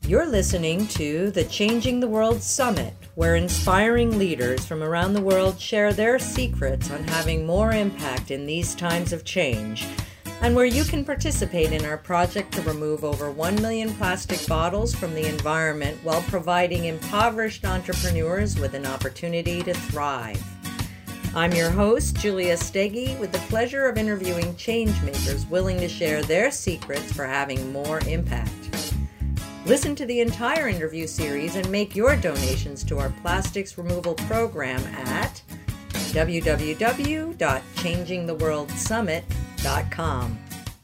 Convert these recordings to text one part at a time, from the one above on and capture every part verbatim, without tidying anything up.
You're listening to the Changing the World Summit, where inspiring leaders from around the world share their secrets on having more impact in these times of change, and where you can participate in our project to remove over one million plastic bottles from the environment while providing impoverished entrepreneurs with an opportunity to thrive. I'm your host, Julia Steggy, with the pleasure of interviewing change makers willing to share their secrets for having more impact. Listen to the entire interview series and make your donations to our plastics removal program at w w w dot changing the world summit dot com.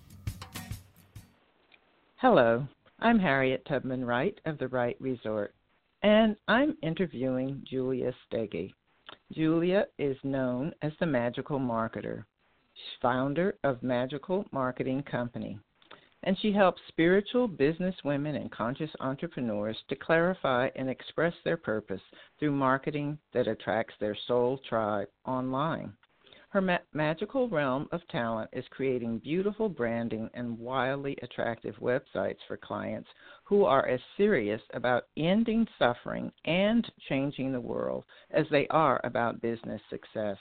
Hello, I'm Harriet Tubman Wright of the Wright Resort, and I'm interviewing Julia Steggy. Julia is known as the Magical Marketer. She's founder of Magical Marketing Company, and she helps spiritual business women and conscious entrepreneurs to clarify and express their purpose through marketing that attracts their soul tribe online. Her ma- magical realm of talent is creating beautiful branding and wildly attractive websites for clients who are as serious about ending suffering and changing the world as they are about business success.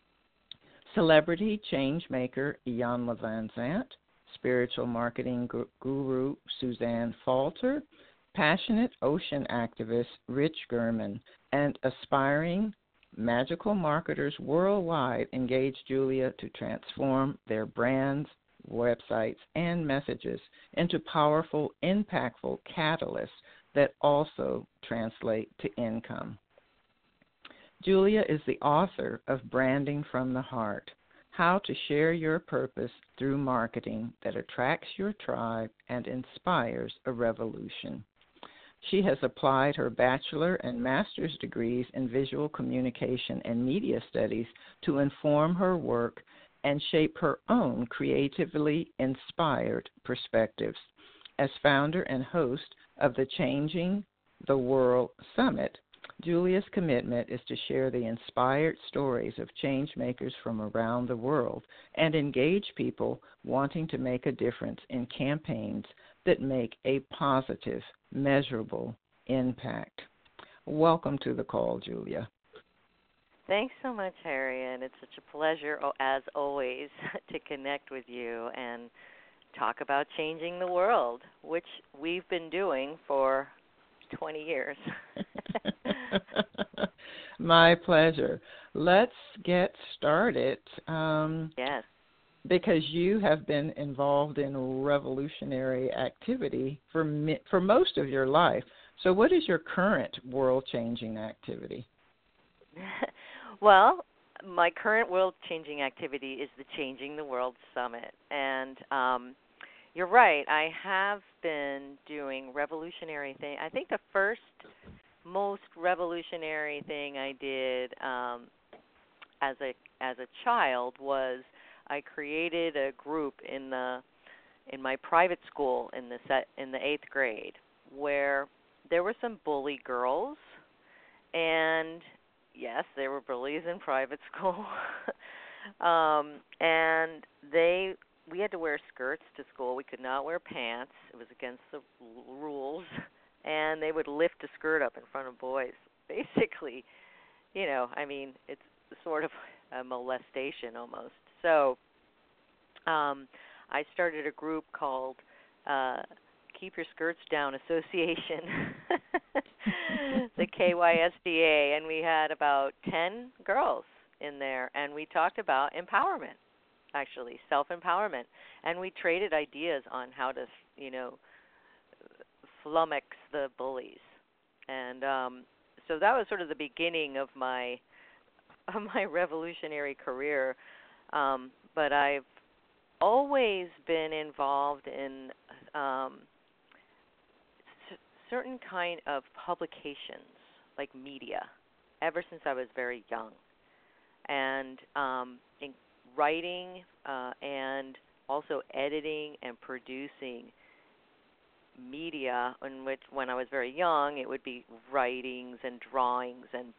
Celebrity change maker Iyanla Vanzant, spiritual marketing guru Suzanne Falter, passionate ocean activist Rich German, and aspiring magical marketers worldwide engage Julia to transform their brands, websites, and messages into powerful, impactful catalysts that also translate to income. Julia is the author of Branding from the Heart: How to Share Your Purpose Through Marketing That Attracts Your Tribe and Inspires a Revolution. She has applied her bachelor and master's degrees in visual communication and media studies to inform her work and shape her own creatively inspired perspectives. As founder and host of the Changing the World Summit, Julia's commitment is to share the inspired stories of change makers from around the world and engage people wanting to make a difference in campaigns that make a positive, measurable impact. Welcome to the call, Julia. Thanks so much, Harriet. It's such a pleasure, as always, to connect with you and talk about changing the world, which we've been doing for twenty years. My pleasure. Let's get started. Um, yes. Because you have been involved in revolutionary activity for mi- for most of your life. So what is your current world-changing activity? Well, my current world-changing activity is the Changing the World Summit. And um, you're right, I have been doing revolutionary things. I think the first most revolutionary thing I did um, as a as a child was I created a group in the in my private school in the set in the eighth grade where there were some bully girls, and yes, there were bullies in private school, um, and they we had to wear skirts to school. We could not wear pants. It was against the rules, and they would lift a skirt up in front of boys. Basically, you know, I mean, it's sort of a molestation almost. So um, I started a group called uh, Keep Your Skirts Down Association, the K Y S D A, and we had about ten girls in there, and we talked about empowerment, actually, self-empowerment, and we traded ideas on how to, you know, flummox the bullies. And um, so that was sort of the beginning of my of my revolutionary career, um, but I've always been involved in um, c- certain kind of publications, like media, ever since I was very young, and um, in writing uh, and also editing and producing media, in which when I was very young, it would be writings and drawings and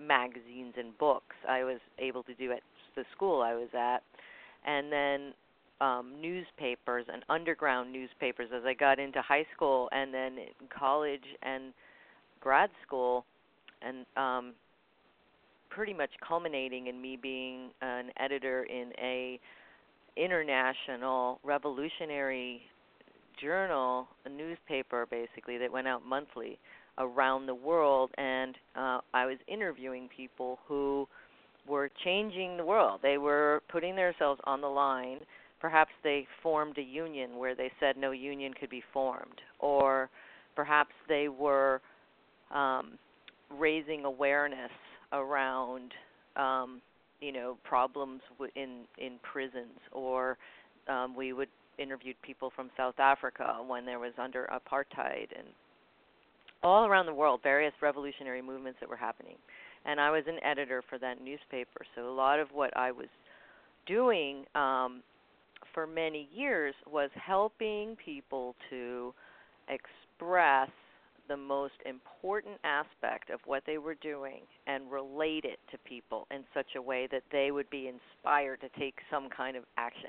magazines and books I was able to do at the school I was at. And then um, newspapers and underground newspapers as I got into high school and then in college and grad school, and um, pretty much culminating in me being an editor in a international revolutionary journal, a newspaper basically that went out monthly around the world, and uh, I was interviewing people who were changing the world. They were putting themselves on the line. Perhaps they formed a union where they said no union could be formed, or perhaps they were um, raising awareness around um, you know, problems w- in in prisons, or um, we would interviewed people from South Africa when there was under apartheid, and all around the world, various revolutionary movements that were happening. And I was an editor for that newspaper, so a lot of what I was doing um, for many years was helping people to express the most important aspect of what they were doing and relate it to people in such a way that they would be inspired to take some kind of action.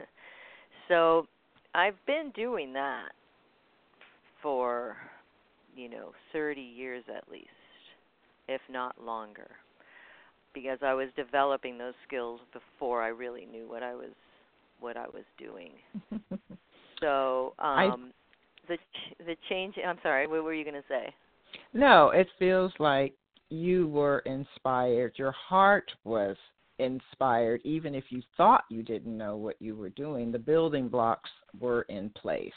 So I've been doing that for, you know, thirty years at least, if not longer, because I was developing those skills before I really knew what I was what I was doing. So um, I, the the change. I'm sorry. What were you going to say? No, it feels like you were inspired. Your heart was inspired, even if you thought you didn't know what you were doing. The building blocks were in place.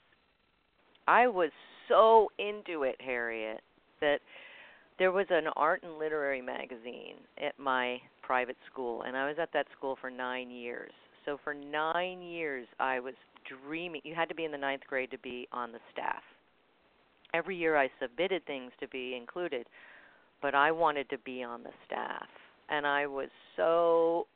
I was so into it, Harriet, that there was an art and literary magazine at my private school, and I was at that school for nine years. So for nine years, I was dreaming. You had to be in the ninth grade to be on the staff. Every year I submitted things to be included, but I wanted to be on the staff. And I was so,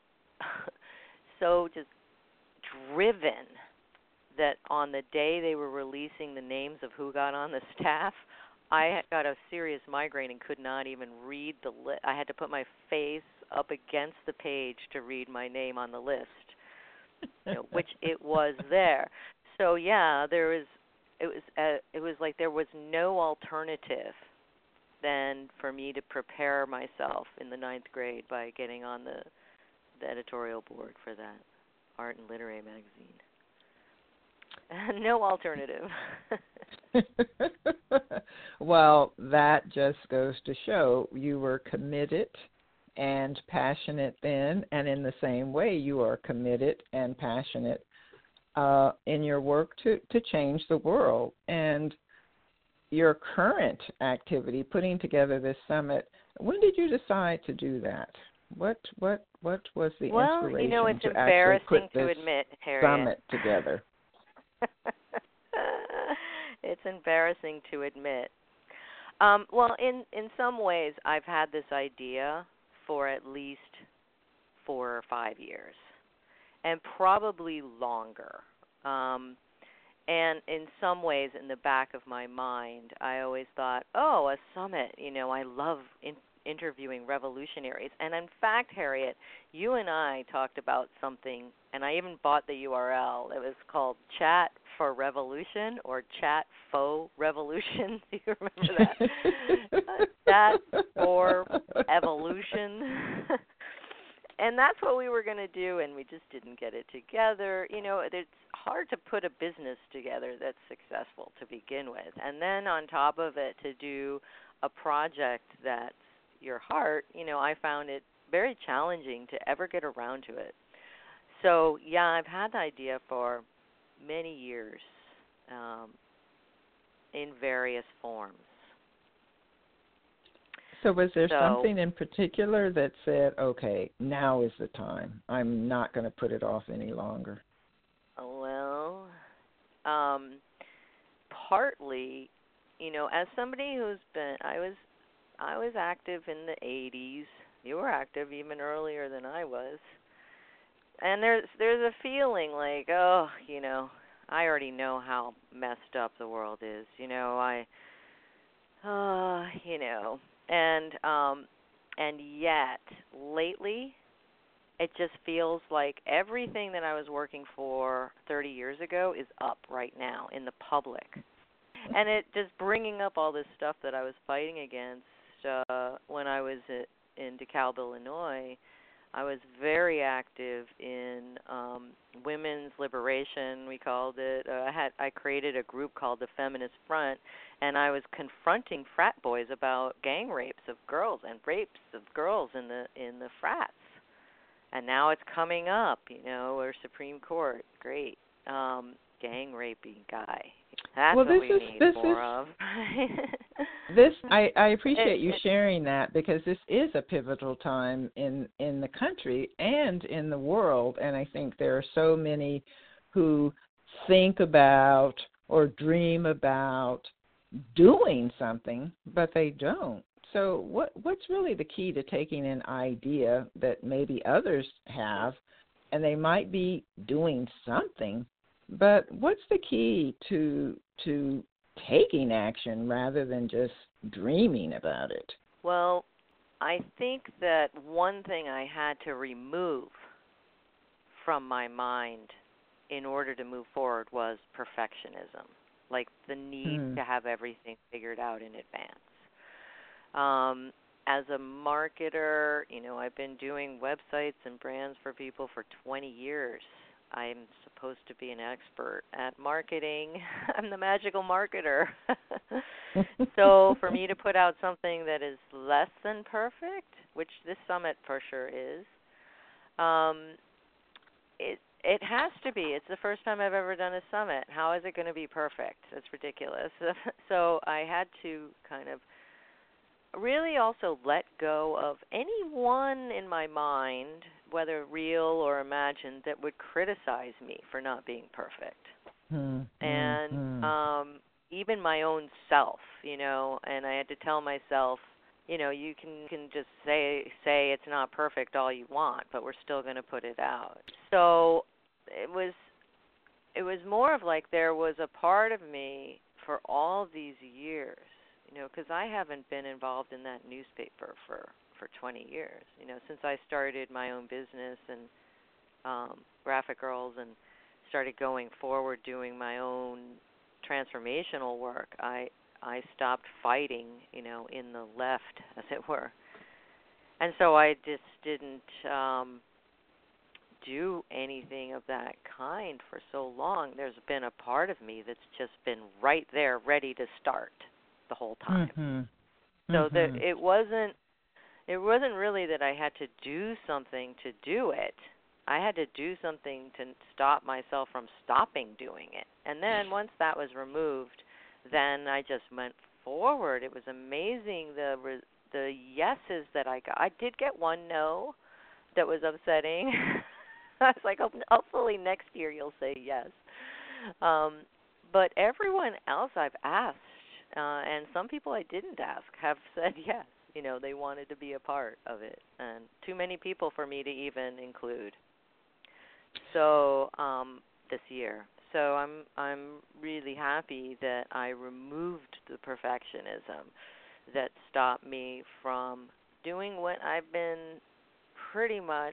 so just driven that on the day they were releasing the names of who got on the staff, I got a serious migraine and could not even read the list. I had to put my face up against the page to read my name on the list, you know, which it was there. So yeah, there was. It was. Uh, it was like there was no alternative than for me to prepare myself in the ninth grade by getting on the, the editorial board for that art and literary magazine. No alternative. Well, that just goes to show you were committed and passionate then, and in the same way you are committed and passionate uh, in your work to, to change the world. And your current activity, putting together this summit, when did you decide to do that? What what what was the well, inspiration you know, it's to actually put embarrassing to this admit, Harriet. summit together? It's embarrassing to admit. Um, well, in, in some ways, I've had this idea for at least four or five years, and probably longer. Um, and in some ways, in the back of my mind, I always thought, oh, a summit, you know, I love in- interviewing revolutionaries. And in fact, Harriet, you and I talked about something, and I even bought the U R L. It was called Chat for Revolution or Chat Faux Revolution. Do you remember that? Chat for Evolution. And that's what we were going to do, and we just didn't get it together. You know, it's hard to put a business together that's successful to begin with. And then on top of it, to do a project that's your heart, you know, I found it very challenging to ever get around to it. So, yeah, I've had the idea for many years um, in various forms. So was there so, something in particular that said, okay, now is the time. I'm not going to put it off any longer? Well, um, partly, you know, as somebody who's been, I was, I was active in the eighties. You were active even earlier than I was. And there's there's a feeling like, oh, you know, I already know how messed up the world is. You know, I, uh, you know. And um, and yet, lately, it just feels like everything that I was working for thirty years ago is up right now in the public. And it just bringing up all this stuff that I was fighting against uh, when I was at, in DeKalb, Illinois. I was very active in um, women's liberation, we called it. Uh, I had I created a group called the Feminist Front, and I was confronting frat boys about gang rapes of girls and rapes of girls in the in the frats. And now it's coming up, you know, or Supreme Court, great, um, gang raping guy. That's well, what this we is, need this more is, of. this I, I appreciate it, you it, sharing that, because this is a pivotal time in, in the country and in the world, and I think there are so many who think about or dream about doing something, but they don't. So what what's really the key to taking an idea that maybe others have, and they might be doing something, but what's the key to to taking action rather than just dreaming about it? Well, I think that one thing I had to remove from my mind in order to move forward was perfectionism, like the need mm. to have everything figured out in advance. Um, as a marketer, you know, I've been doing websites and brands for people for twenty years. I'm supposed to be an expert at marketing. I'm the magical marketer. So for me to put out something that is less than perfect, which this summit for sure is, um, it it has to be. It's the first time I've ever done a summit. How is it going to be perfect? It's ridiculous. So I had to kind of really also let go of anyone in my mind, whether real or imagined, that would criticize me for not being perfect. Mm, and mm, um, even my own self, you know, and I had to tell myself, you know, you can, can just say say it's not perfect all you want, but we're still going to put it out. So it was it was more of like there was a part of me for all these years, you know, because I haven't been involved in that newspaper for, for twenty years, you know, since I started my own business and um, Graphic Girls and started going forward doing my own transformational work. I I stopped fighting, you know, in the left, as it were. And so I just didn't um, do anything of that kind for so long. There's been a part of me that's just been right there, ready to start the whole time. mm-hmm. So mm-hmm. that it wasn't it wasn't really that I had to do something to do it. I had to do something to stop myself from stopping doing it. And then once that was removed, then I just went forward. It was amazing the the yeses that I got. I did get one no that was upsetting. I was like, hopefully next year you'll say yes. Um, but everyone else I've asked, uh, and some people I didn't ask, have said yes. You know, they wanted to be a part of it, and too many people for me to even include. So um, this year, so I'm I'm really happy that I removed the perfectionism that stopped me from doing what I've been pretty much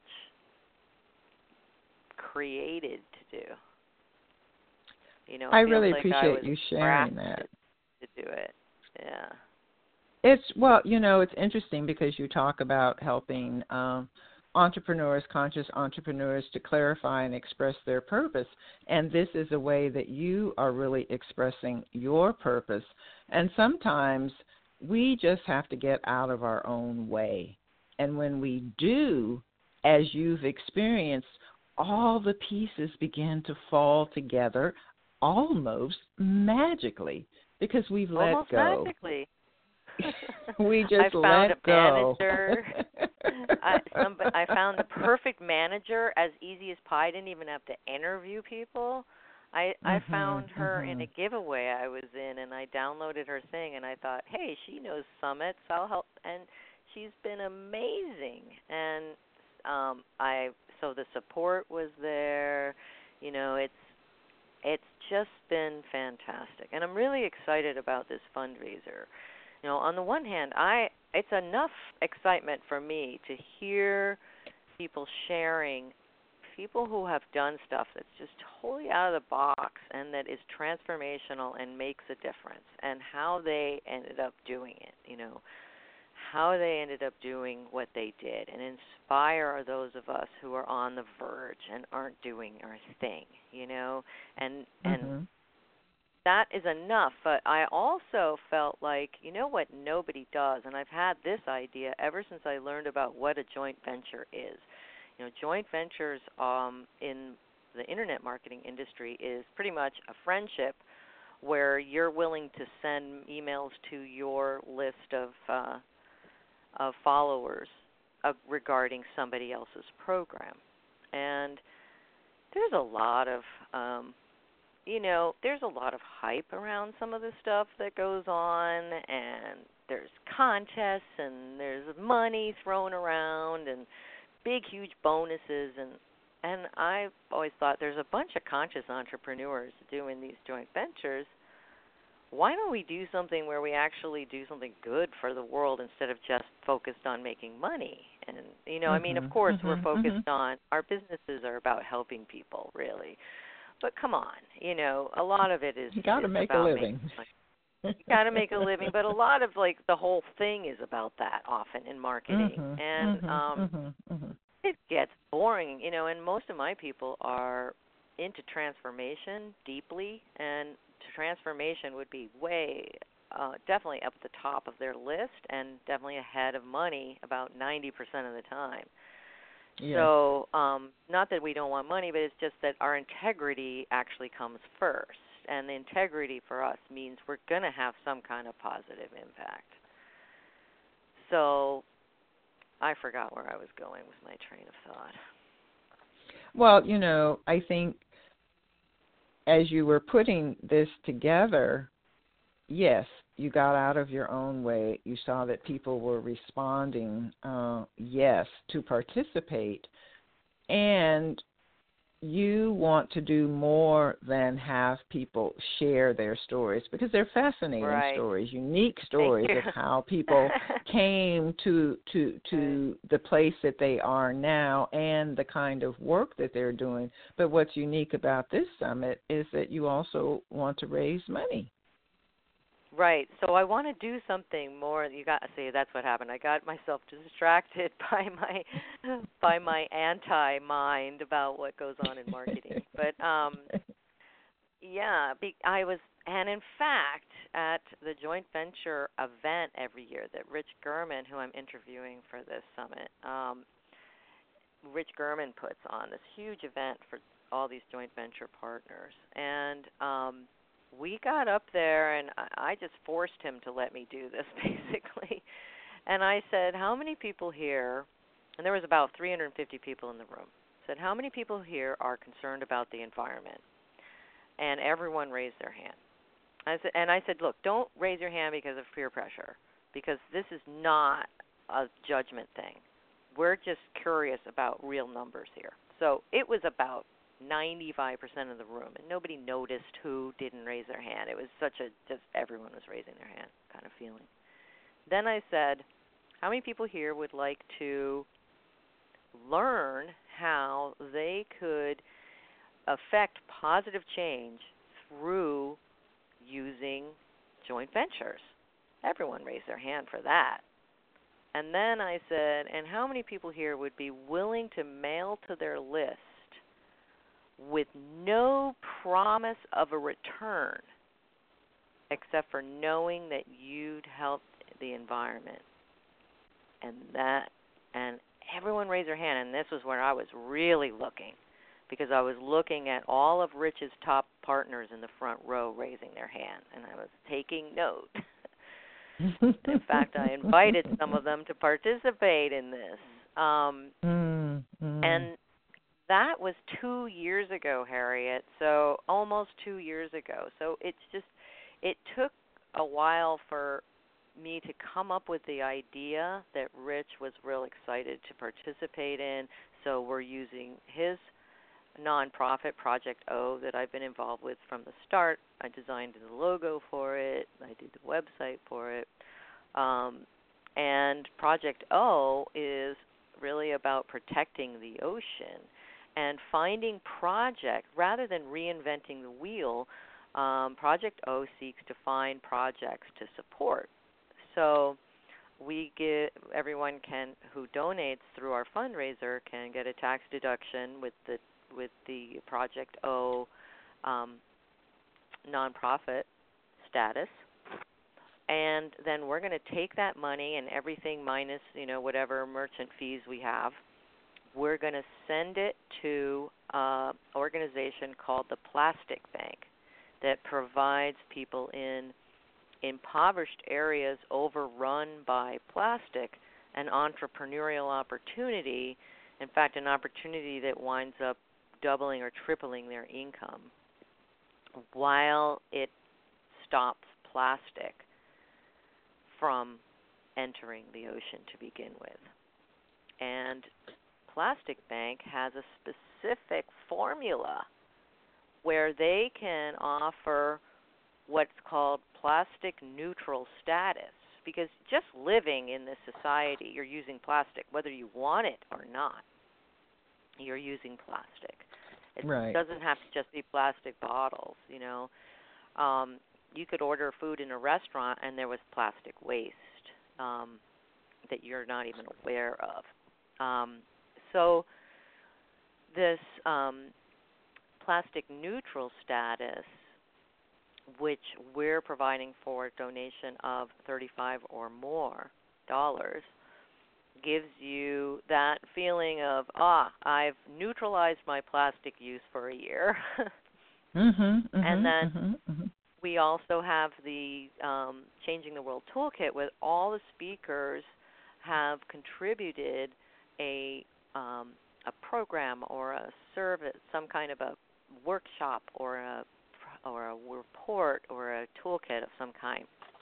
created to do. You know, it I feels really like appreciate I was you sharing that. to do it. Yeah. It's, well, you know, it's interesting because you talk about helping um, entrepreneurs, conscious entrepreneurs, to clarify and express their purpose. And this is a way that you are really expressing your purpose. And sometimes we just have to get out of our own way. And when we do, as you've experienced, all the pieces begin to fall together almost magically because we've let Almost go. magically. we just I found let a go. manager. I, some, I found the perfect manager as easy as pie. I didn't even have to interview people. I I mm-hmm, found her mm-hmm. in a giveaway I was in, and I downloaded her thing, and I thought, hey, she knows summits. I'll help. And she's been amazing. And um, I so the support was there. You know, it's it's just been fantastic, and I'm really excited about this fundraiser. You know, on the one hand, I it's enough excitement for me to hear people sharing, people who have done stuff that's just totally out of the box and that is transformational and makes a difference, and how they ended up doing it, you know, how they ended up doing what they did, and inspire those of us who are on the verge and aren't doing our thing, you know, and and Mm-hmm. that is enough. But I also felt like, you know what nobody does, and I've had this idea ever since I learned about what a joint venture is. You know, joint ventures um, in the internet marketing industry is pretty much a friendship where you're willing to send emails to your list of uh, of followers uh, regarding somebody else's program. And there's a lot of, um, you know, there's a lot of hype around some of the stuff that goes on, and there's contests, and there's money thrown around, and big, huge bonuses, and and I've always thought there's a bunch of conscious entrepreneurs doing these joint ventures. Why don't we do something where we actually do something good for the world instead of just focused on making money? And, you know, mm-hmm, I mean, of course, mm-hmm, we're focused mm-hmm. on, our businesses are about helping people, really. But come on, you know, a lot of it is You got to make a living. You got to make a living, but a lot of, like, the whole thing is about that often in marketing. Mm-hmm, and mm-hmm, um, mm-hmm, mm-hmm. it gets boring, you know, and most of my people are into transformation deeply, and transformation would be way, uh, definitely up at the top of their list, and definitely ahead of money about ninety percent of the time. Yes. So um, not that we don't want money, but it's just that our integrity actually comes first. And the integrity for us means we're going to have some kind of positive impact. So I forgot where I was going with my train of thought. Well, you know, I think as you were putting this together, yes, you got out of your own way. You saw that people were responding, uh, yes, to participate. And you want to do more than have people share their stories, because they're fascinating right. stories, unique stories of how people came to to to right. the place that they are now and the kind of work that they're doing. But what's unique about this summit is that you also want to raise money. Right. So I want to do something more. You got to see, that's what happened. I got myself distracted by my by my anti-mind about what goes on in marketing. But um, yeah, be, I was, and in fact, at the joint venture event every year that Rich German, who I'm interviewing for this summit, um, Rich German puts on this huge event for all these joint venture partners, and um, we got up there, and I just forced him to let me do this, basically. And I said, how many people here, and there was about three hundred fifty people in the room, said, how many people here are concerned about the environment? And everyone raised their hand. I said, and I said, look, don't raise your hand because of peer pressure, because this is not a judgment thing. We're just curious about real numbers here. So it was about ninety-five percent of the room, and nobody noticed who didn't raise their hand. It was such a, just everyone was raising their hand kind of feeling. Then I said, how many people here would like to learn how they could affect positive change through using joint ventures? Everyone raised their hand for that. And then I said, and how many people here would be willing to mail to their list with no promise of a return except for knowing that you'd helped the environment? And that, and everyone raised their hand, and this was where I was really looking, because I was looking at all of Rich's top partners in the front row raising their hand, and I was taking note. In fact, I invited some of them to participate in this. Um, mm, mm. And that was two years ago, Harriet, so almost two years ago. So it's just, it took a while for me to come up with the idea that Rich was real excited to participate in. So we're using his nonprofit, Project O, that I've been involved with from the start. I designed the logo for it. I did the website for it. Um, and Project O is really about protecting the ocean and finding projects rather than reinventing the wheel. Um, Project O seeks to find projects to support. So we get everyone can who donates through our fundraiser can get a tax deduction with the with the Project O um, nonprofit status. And then we're going to take that money and everything minus, you know, whatever merchant fees we have. We're going to send it to an organization called the Plastic Bank that provides people in impoverished areas overrun by plastic an entrepreneurial opportunity, in fact, an opportunity that winds up doubling or tripling their income while it stops plastic from entering the ocean to begin with. And Plastic Bank has a specific formula where they can offer what's called plastic neutral status, because just living in this society, you're using plastic, whether you want it or not. You're using plastic. It right. doesn't have to just be plastic bottles, you know. Um, you could order food in a restaurant and there was plastic waste um, that you're not even aware of. Um, so this um, plastic neutral status, which we're providing for a donation of thirty-five or more dollars, gives you that feeling of, ah, I've neutralized my plastic use for a year. mm-hmm, mm-hmm, and then mm-hmm, mm-hmm. we also have the um, Changing the World Toolkit, where all the speakers have contributed a um, a program or a service, some kind of a workshop or a or a report or a toolkit of some kind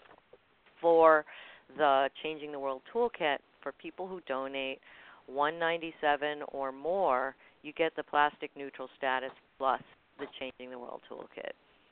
for the Changing the World Toolkit. For people who donate one hundred ninety-seven dollars or more, you get the plastic neutral status plus the Changing the World Toolkit.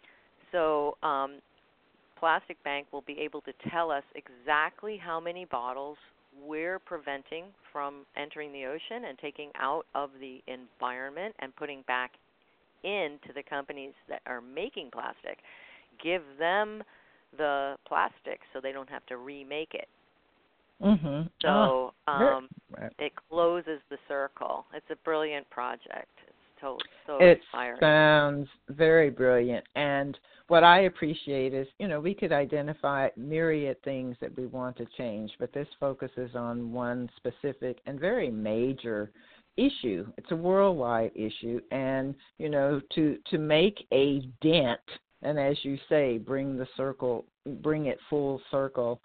So um, Plastic Bank will be able to tell us exactly how many bottles we're preventing from entering the ocean and taking out of the environment and putting back into the companies that are making plastic. Give them the plastic so they don't have to remake it. Mm-hmm. So oh, um, right. it closes the circle. It's a brilliant project. It's so, so it inspiring. sounds very brilliant. And what I appreciate is, you know, we could identify myriad things that we want to change, but this focuses on one specific and very major issue. It's a worldwide issue. And, you know, to, to make a dent, and as you say, bring the circle, bring it full circle,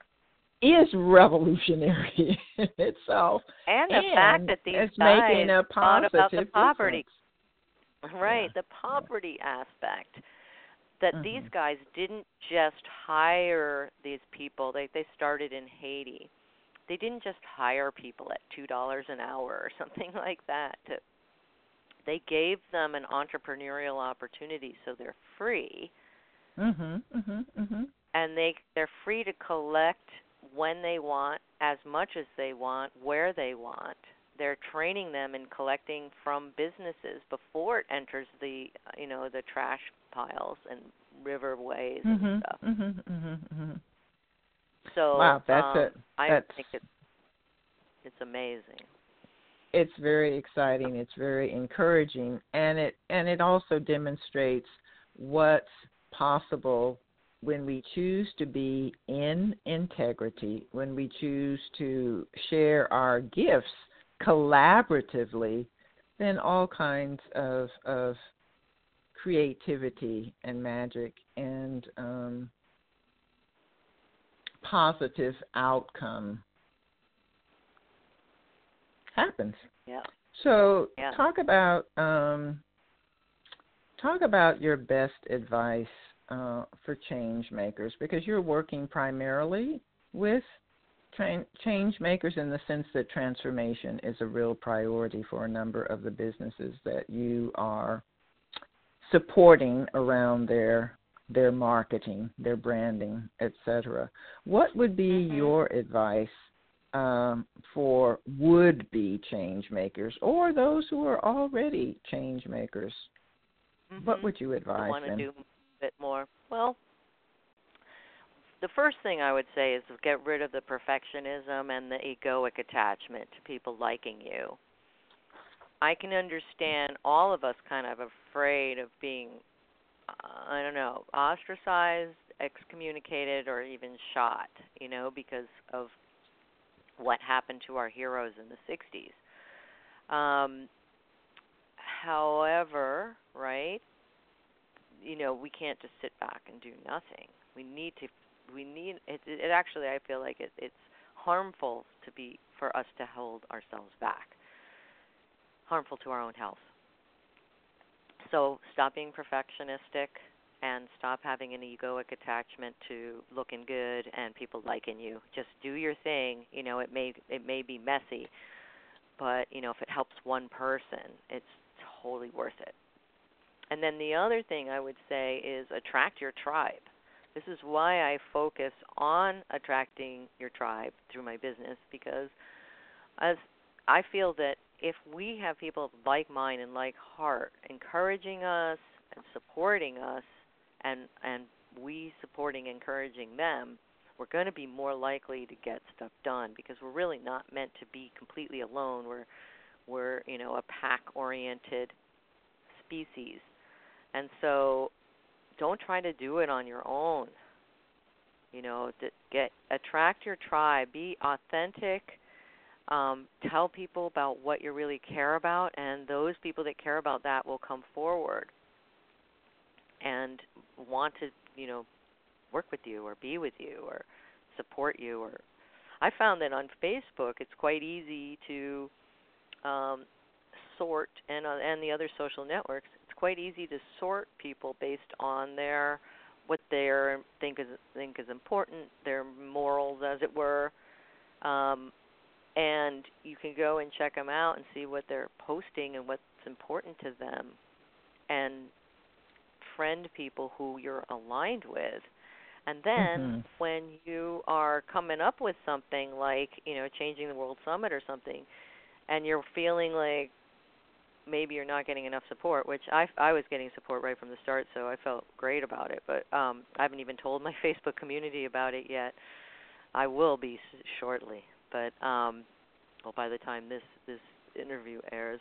is revolutionary in itself. And the and fact that these it's guys making a thought about the positive poverty. difference. Right, Yeah. the poverty yeah. aspect. That mm-hmm. these guys didn't just hire these people. They they started in Haiti. They didn't just hire people at two dollars an hour or something like that. To, they gave them an entrepreneurial opportunity, so they're free. Mhm, mhm, mhm. And they they're free to collect when they want, as much as they want, where they want. They're training them in collecting from businesses before it enters the you know the trash piles and riverways Mhm, and stuff. mhm, mhm, mhm. So wow, that's um, it. I That's, think it's it's amazing. It's very exciting. It's very encouraging, and it and it also demonstrates what's possible when we choose to be in integrity, when we choose to share our gifts collaboratively, then all kinds of of creativity and magic and um, positive outcome happens. Yeah. So Yeah. talk about um, talk about your best advice uh, for change makers, because you're working primarily with tra- change makers in the sense that transformation is a real priority for a number of the businesses that you are supporting around their their marketing, their branding, et cetera. What would be Mm-hmm. your advice um, for would-be change makers or those who are already change makers? Mm-hmm. What would you advise I want to them? do a bit more. Well, the first thing I would say is get rid of the perfectionism and the egoic attachment to people liking you. I can understand all of us kind of afraid of being, uh, I don't know, ostracized, excommunicated, or even shot, you know, because of what happened to our heroes in the sixties. Um, however, right, you know, we can't just sit back and do nothing. We need to, we need, it, it actually, I feel like it, it's harmful to be, for us to hold ourselves back. Harmful to our own health. So stop being perfectionistic and stop having an egoic attachment to looking good and people liking you. Just do your thing. You know, it may it may be messy, but you know, if it helps one person, it's totally worth it. And then the other thing I would say is attract your tribe. This is why I focus on attracting your tribe through my business, because as I feel that if we have people of like mind and like heart encouraging us and supporting us, and and we supporting, encouraging them, we're going to be more likely to get stuff done, because we're really not meant to be completely alone. We're we're you know a pack-oriented species, and so don't try to do it on your own. You know, to get attract your tribe, be authentic. Um, tell people about what you really care about, and those people that care about that will come forward and want to, you know, work with you or be with you or support you. Or I found that on Facebook it's quite easy to um, sort, and uh, and the other social networks, it's quite easy to sort people based on their what they think is think is important, their morals, as it were. Um, And you can go and check them out and see what they're posting and what's important to them, and friend people who you're aligned with. And then Mm-hmm. when you are coming up with something like, you know, Changing the World Summit or something, and you're feeling like maybe you're not getting enough support, which I, I was getting support right from the start, so I felt great about it. But um, I haven't even told my Facebook community about it yet. I will be shortly. But um, well, by the time this, this interview airs.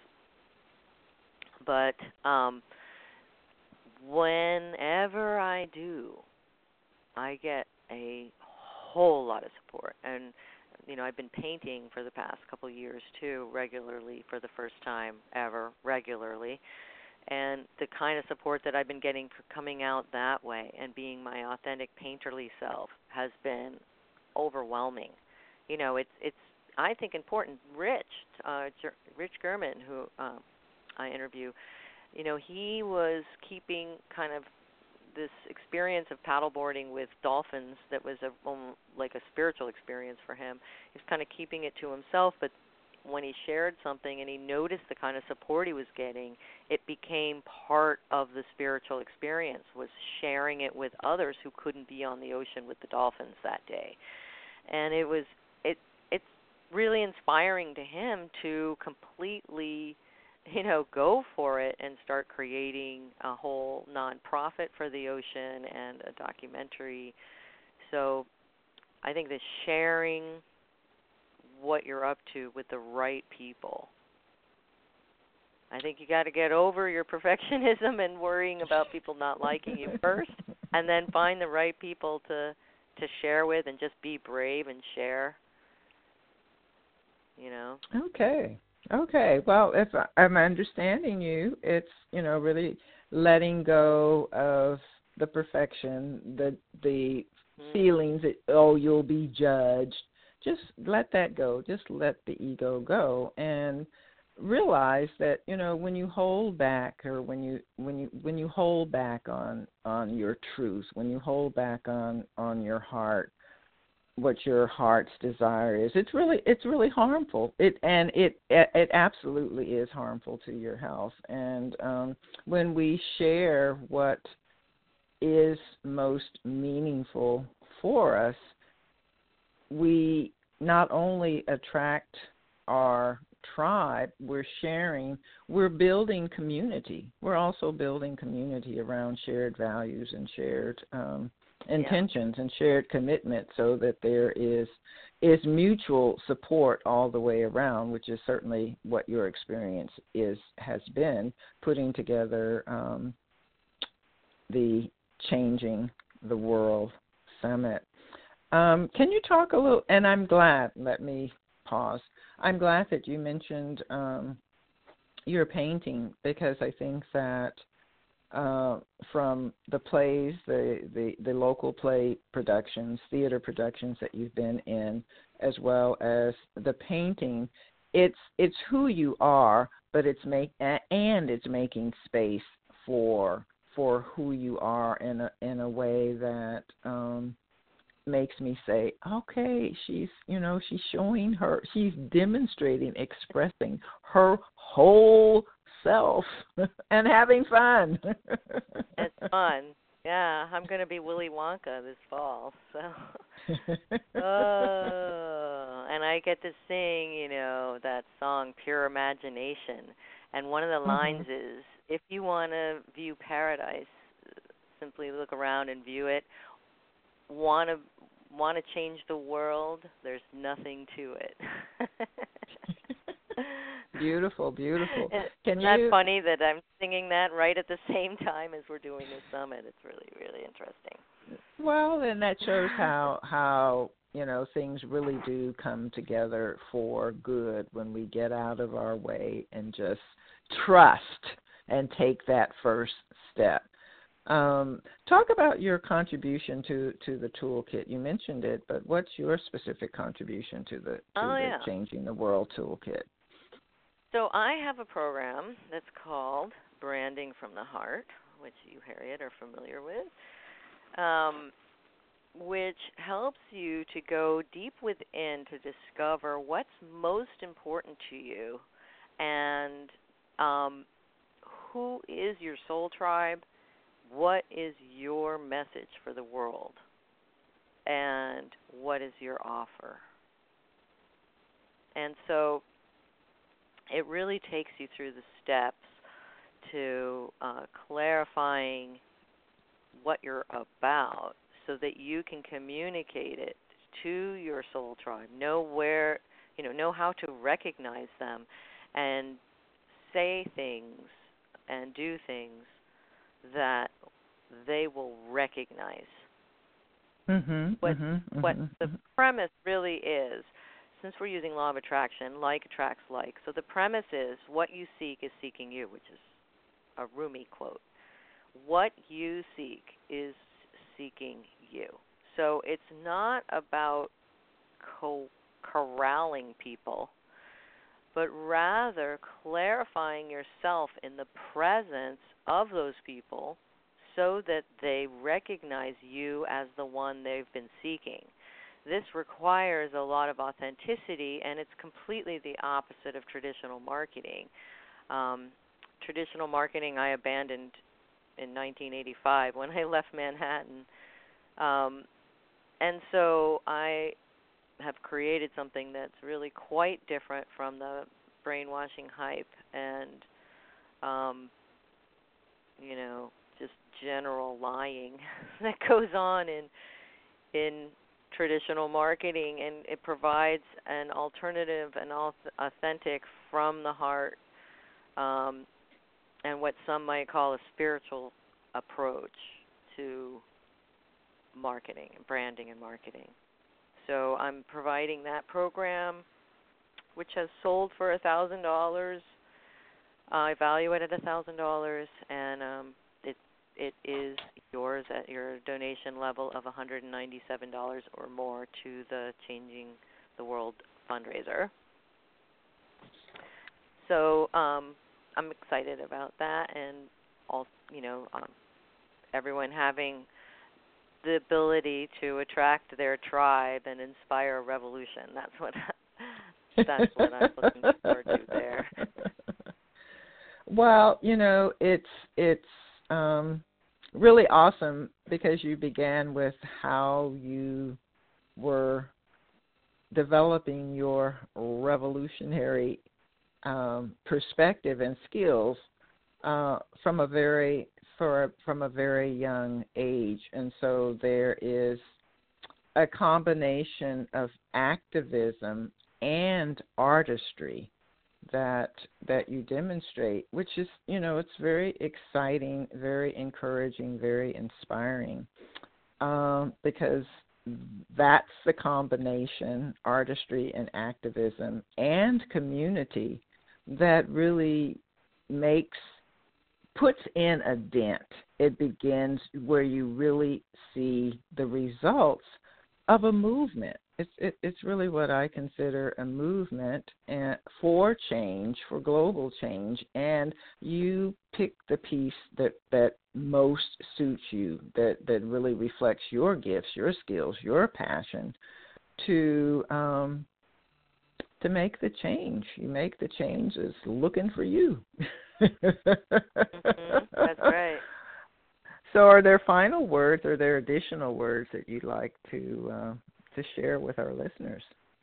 But um, whenever I do, I get a whole lot of support. And, you know, I've been painting for the past couple of years, too, regularly, for the first time ever, regularly. And the kind of support that I've been getting for coming out that way and being my authentic painterly self has been overwhelming. You know, it's it's I think important. Rich, uh, Rich German, who uh, I interview, you know, he was keeping kind of this experience of paddleboarding with dolphins that was a um, like a spiritual experience for him. He was kind of keeping it to himself, but when he shared something and he noticed the kind of support he was getting, it became part of the spiritual experience, was sharing it with others who couldn't be on the ocean with the dolphins that day. And it was it it's really inspiring to him to completely, you know, go for it and start creating a whole nonprofit for the ocean and a documentary. So I think that sharing what you're up to with the right people. I think you got to get over your perfectionism and worrying about people not liking you first, and then find the right people to to share with, and just be brave and share. You know. Okay. Okay. Well, if I'm understanding you, it's, you know, really letting go of the perfection, the the mm. feelings that, oh, you'll be judged. Just let that go. Just let the ego go, and realize that, you know, when you hold back, or when you when you when you hold back on on your truth, when you hold back on on your heart, what your heart's desire is, it's really it's really harmful. It and it it absolutely is harmful to your health. And um, when we share what is most meaningful for us, we not only attract our tribe, we're sharing, we're building community. We're also building community around shared values and shared um, intentions yeah. and shared commitment, so that there is is mutual support all the way around, which is certainly what your experience is has been, putting together um, the Changing the World Summit. Um, can you talk a little, and I'm glad, let me pause, I'm glad that you mentioned um, your painting, because I think that uh, from the plays, the, the, the local play productions, theater productions that you've been in, as well as the painting, it's it's who you are, but it's make and it's making space for for who you are in a in a way that um, makes me say, okay, she's you know she's showing her, she's demonstrating, expressing her whole self and having fun. It's fun. Yeah, I'm going to be Willy Wonka this fall. So, oh, and I get to sing, you know, that song "Pure Imagination," and one of the lines mm-hmm. is, "If you want to view paradise, simply look around and view it. Want to want to change the world? There's nothing to it." Beautiful, beautiful. Can Isn't you... that funny that I'm singing that right at the same time as we're doing this summit? It's really, really interesting. Well, and that shows how how you know things really do come together for good when we get out of our way and just trust and take that first step. Um, talk about your contribution to, to the toolkit. You mentioned it, but what's your specific contribution to the to oh, the yeah. Changing the World toolkit? So I have a program that's called Branding from the Heart, which you, Harriet, are familiar with, um, which helps you to go deep within to discover what's most important to you and um, who is your soul tribe, what is your message for the world, and what is your offer. And so it really takes you through the steps to uh, clarifying what you're about so that you can communicate it to your soul tribe, know where, you know, know how to recognize them and say things and do things that they will recognize. Mm-hmm, what mm-hmm, what mm-hmm. the premise really is, since we're using law of attraction, like attracts like. So the premise is what you seek is seeking you, which is a Rumi quote. What you seek is seeking you. So it's not about co- corralling people, but rather clarifying yourself in the presence of those people so that they recognize you as the one they've been seeking. This requires a lot of authenticity, and it's completely the opposite of traditional marketing. Um, traditional marketing I abandoned in nineteen eighty-five when I left Manhattan. Um, and so I have created something that's really quite different from the brainwashing hype and, um, you know, just general lying that goes on in in traditional marketing, and it provides an alternative and authentic from the heart, um, and what some might call a spiritual approach to marketing, branding and marketing. So I'm providing that program, which has sold for one thousand dollars. Uh, I value it at one thousand dollars, and um, it it is yours at your donation level of one hundred ninety-seven dollars or more to the Changing the World fundraiser. So um, I'm excited about that, and all you know, um, everyone having the ability to attract their tribe and inspire a revolution. That's what that's what I'm looking forward to there. Well, you know, it's it's um, really awesome because you began with how you were developing your revolutionary um, perspective and skills uh, from a very for from a very young age, and so there is a combination of activism and artistry that that you demonstrate, which is, you know, it's very exciting, very encouraging, very inspiring, um, because that's the combination, artistry and activism and community, that really makes, puts in a dent. It begins where you really see the results of a movement. It's it, it's really what I consider a movement and for change, for global change, and you pick the piece that, that most suits you, that, that really reflects your gifts, your skills, your passion, to um, to make the change. You make the change that's looking for you. Mm-hmm. That's right. So are there final words, or are there additional words that you'd like to uh, to share with our listeners?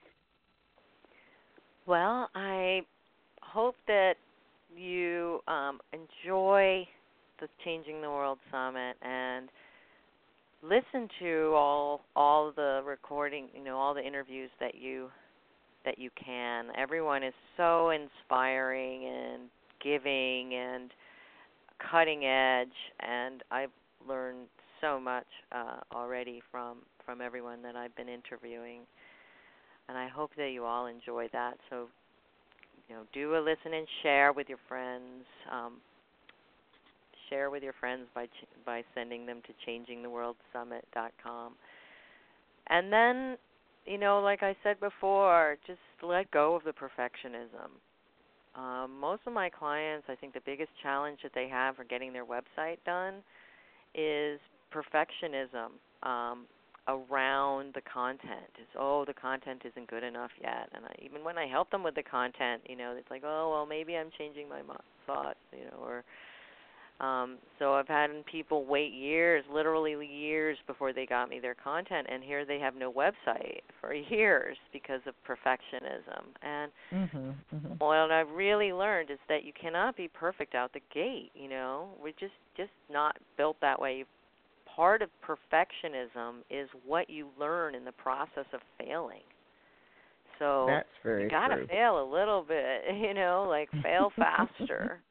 Well, I hope that you um, enjoy the Changing the World Summit and listen to all all the recording, you know, all the interviews that you that you can. Everyone is so inspiring and giving and cutting edge, and I've learned so much uh, already from, from everyone that I've been interviewing, and I hope that you all enjoy that. So, you know, do a listen and share with your friends. Um, share with your friends by ch- by sending them to changing the world summit dot com. And then, you know, like I said before, just let go of the perfectionism. Um, most of my clients, I think the biggest challenge that they have for getting their website done is perfectionism um, around the content. Is, oh, the content isn't good enough yet. And I, even when I help them with the content, you know, it's like, oh, well, maybe I'm changing my mo- thoughts, you know, or Um, so I've had people wait years, literally years, before they got me their content, and here they have no website for years because of perfectionism. And Mm-hmm, mm-hmm. what I've really learned is that you cannot be perfect out the gate. You know, we're just just not built that way. Part of perfectionism is what you learn in the process of failing. So That's very you gotta true. fail a little bit. You know, like fail faster.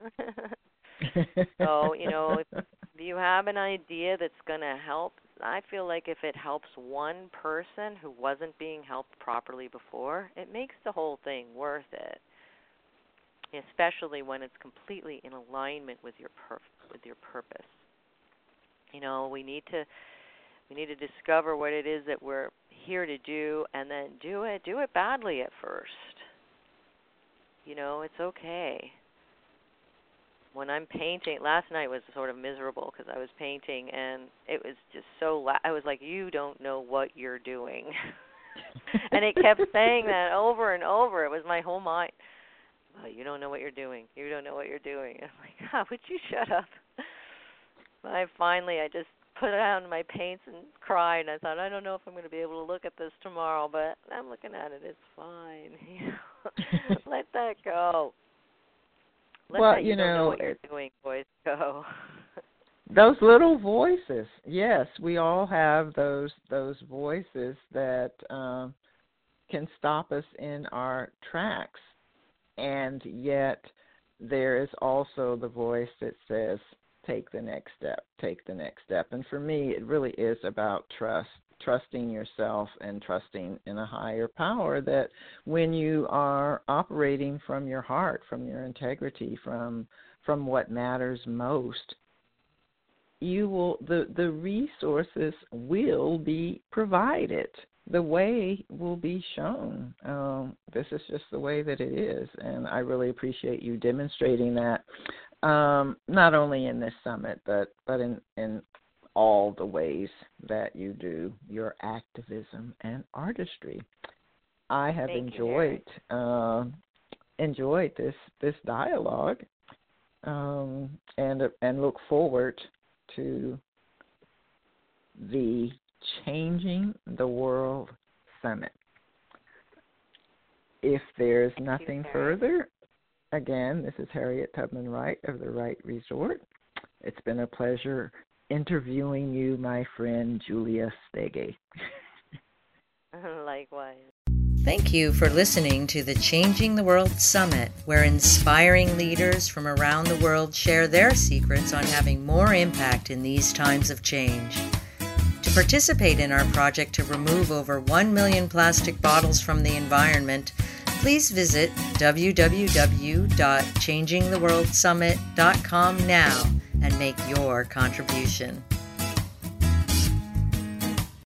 So, you know, if you have an idea that's going to help, I feel like if it helps one person who wasn't being helped properly before, it makes the whole thing worth it, especially when it's completely in alignment with your perf- with your purpose. You know, we need to we need to discover what it is that we're here to do, and then do it. Do it badly at first. You know, it's okay. When I'm painting, last night was sort of miserable because I was painting, and it was just so, la- I was like, you don't know what you're doing. And it kept saying that over and over. It was my whole mind. Oh, you don't know what you're doing. You don't know what you're doing. I'm like, oh, would you shut up? But I finally, I just put down my paints and cried, and I thought, I don't know if I'm going to be able to look at this tomorrow, but I'm looking at it. It's fine. You know? Let that go. Let well, that you, you don't know, know what you're doing voice go. those little voices. Yes, we all have those those voices that um, can stop us in our tracks, and yet there is also the voice that says, take the next step, take the next step. And for me, it really is about trust, trusting yourself and trusting in a higher power, that when you are operating from your heart, from your integrity, from from what matters most, you will the, the resources will be provided. The way will be shown. Um, this is just the way that it is, and I really appreciate you demonstrating that, um, not only in this summit, but, but in, in all the ways that you do your activism and artistry. I have Thank enjoyed you, uh, enjoyed this this dialogue, um, and and look forward to the Changing the World Summit. if there's Thank nothing you, further, again, this is Harriet Tubman Wright of the Wright Resort. It's been a pleasure interviewing you, my friend Julia Stege. Likewise. Thank you for listening to the Changing the World Summit, where inspiring leaders from around the world share their secrets on having more impact in these times of change. To participate in our project to remove over one million plastic bottles from the environment, please visit w w w dot changing the world summit dot com now and make your contribution.